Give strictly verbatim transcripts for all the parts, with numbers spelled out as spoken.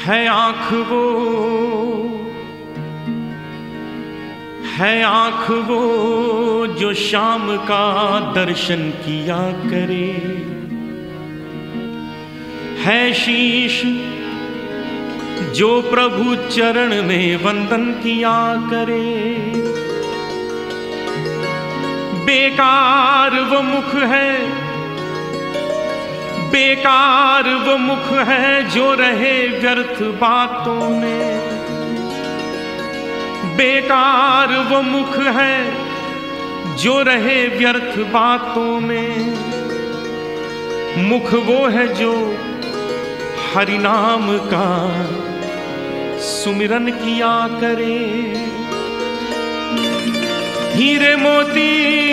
है आँख वो, है आँख वो जो शाम का दर्शन किया करे, है शीश जो प्रभु चरण में वंदन किया करे। बेकार वो मुख है, बेकार वो मुख है जो रहे व्यर्थ बातों में। बेकार वो मुख है जो रहे व्यर्थ बातों में। मुख वो है जो हरि नाम का सुमिरन किया करे। हीरे मोती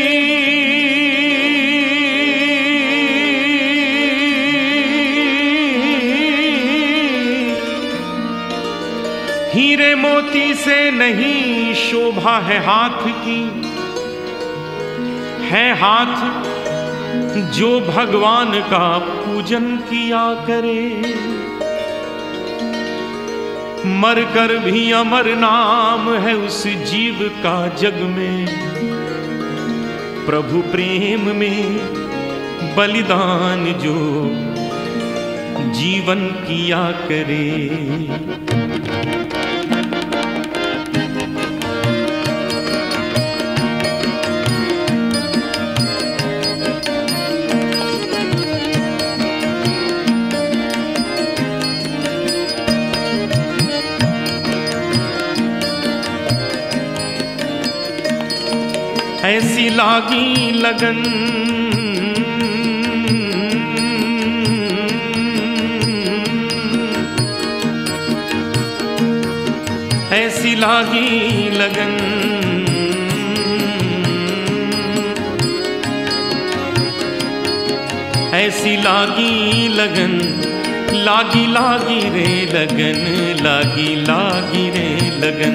हीरे मोती से नहीं शोभा है हाथ की, है हाथ जो भगवान का पूजन किया करे। मरकर भी अमर नाम है उस जीव का जग में, प्रभु प्रेम में बलिदान जो जीवन किया करे। ऐसी लागी लगन, ऐसी लागी लगन, ऐसी लागी लगन, लागी लागी रे लगन, लागी लागी रे लगन।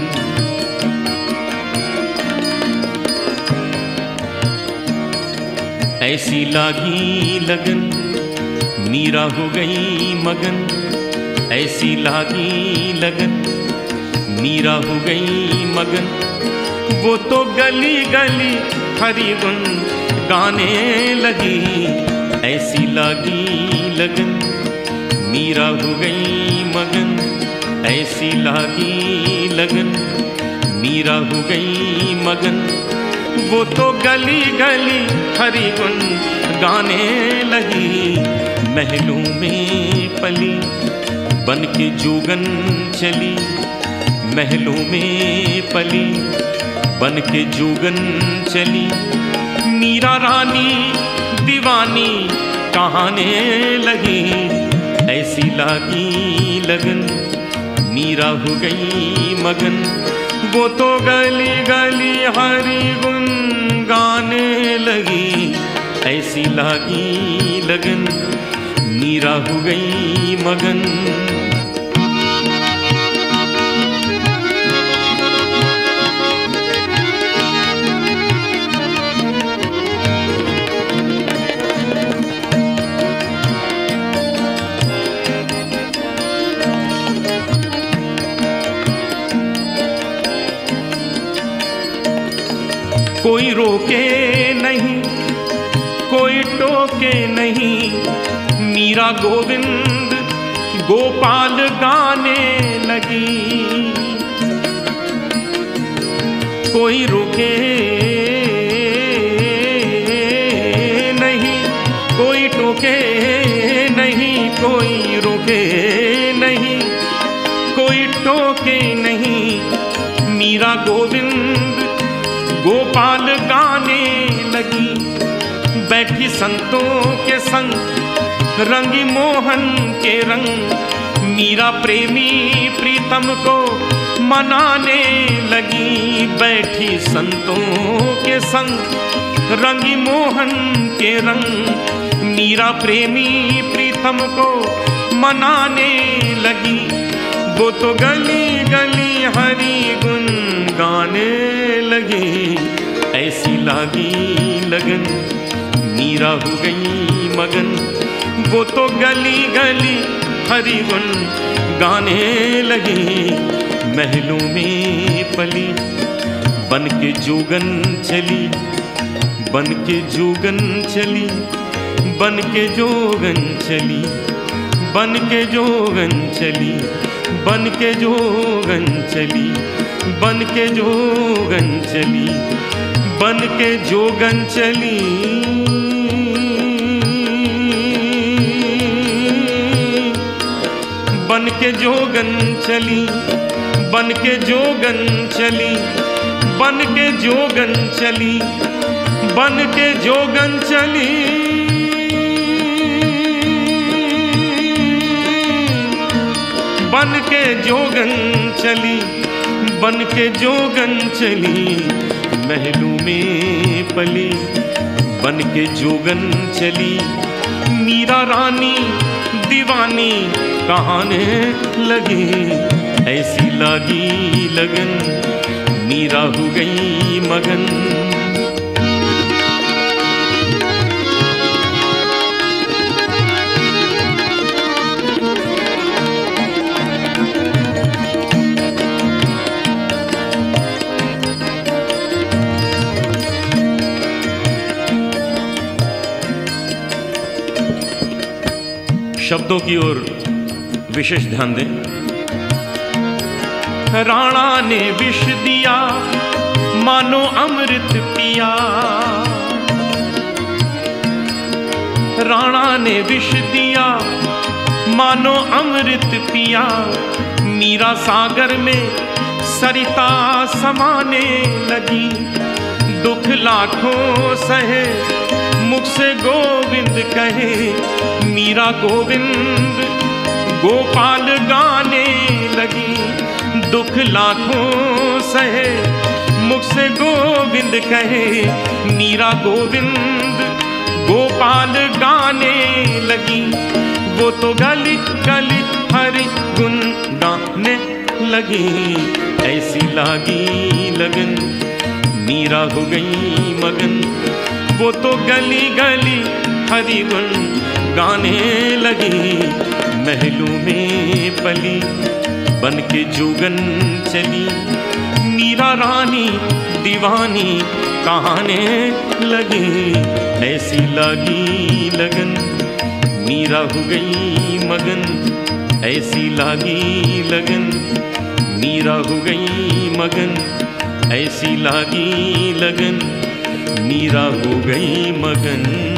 ऐसी लागी लगन, मीरा हो गई मगन। ऐसी लागी लगन, मीरा हो गई मगन। वो तो गली गली हरि गुण गाने लगी। ऐसी लागी लगन, मीरा हो गई मगन। ऐसी लागी लगन, मीरा हो गई मगन। वो तो गली गली हरि गुण गाने लगी। महलों में पली बन के जोगन चली, महलों में पली बन के जोगन चली। मीरा रानी दीवानी कहाने लगी। ऐसी लागी लगन, मीरा हो गई मगन। वो तो गली गली हरि गुण गाने लगी। ऐसी लागी लगन, मीरा हो गई मगन। कोई रोके नहीं, कोई टोके नहीं। मीरा गोविंद गोपाल गाने लगी। कोई रोके नहीं, कोई टोके नहीं, कोई रोके नहीं, कोई टोके नहीं। मीरा गोविंद गोपाल गाने लगी। बैठी संतों के संग रंगी मोहन के रंग। मीरा प्रेमी प्रीतम को मनाने लगी। बैठी संतों के संग रंगी मोहन के रंग। मीरा प्रेमी प्रीतम को मनाने लगी। वो तो गली गली हरि गुण गाने लगी। ऐसी लागी लगन, मीरा हो गई मगन। वो तो गली गली हरि गुण गाने लगी। महलों में पली बन के जोगन चली, बन के जोगन चली, बन के जोगन चली, बन के जोगन चली, बन के जोगन चली, बन के जोगन चली, बन के जोगन चली। बन के जोगन चली, बन के जोगन चली, बन के जोगन चली, बन के जोगन चली। बन के जोगन चली, बन के जोगन चली, महलों में पली बन के जोगन चली। मीरा रानी दीवानी कहाने लगी, ऐसी लागी लगन मीरा हो गई मगन। शब्दों की ओर विशेष ध्यान दें। राणा ने विष दिया मानो अमृत पिया, राणा ने विष दिया मानो अमृत पिया। मीरा सागर में सरिता समाने लगी, दुख लाखों सहे मुख से गोविंद कहे। मीरा गोविंद गोपाल गाने लगी, दुख लाखों सहे मुख से गोविंद कहे। मीरा गोविंद गोपाल गाने लगी, वो तो गली गली हरि गुण गाने लगी। ऐसी लागी लगन मीरा हो गई मगन, वो तो गली गली हरि गुण गाने लगी। महलों में पली बन के जोगन चली, मीरा रानी दीवानी कहाने लगी। ऐसी लागी लगन मीरा हो गई मगन, ऐसी लागी लगन मीरा हो गई मगन, ऐसी लागी लगन मीरा हो गई मगन।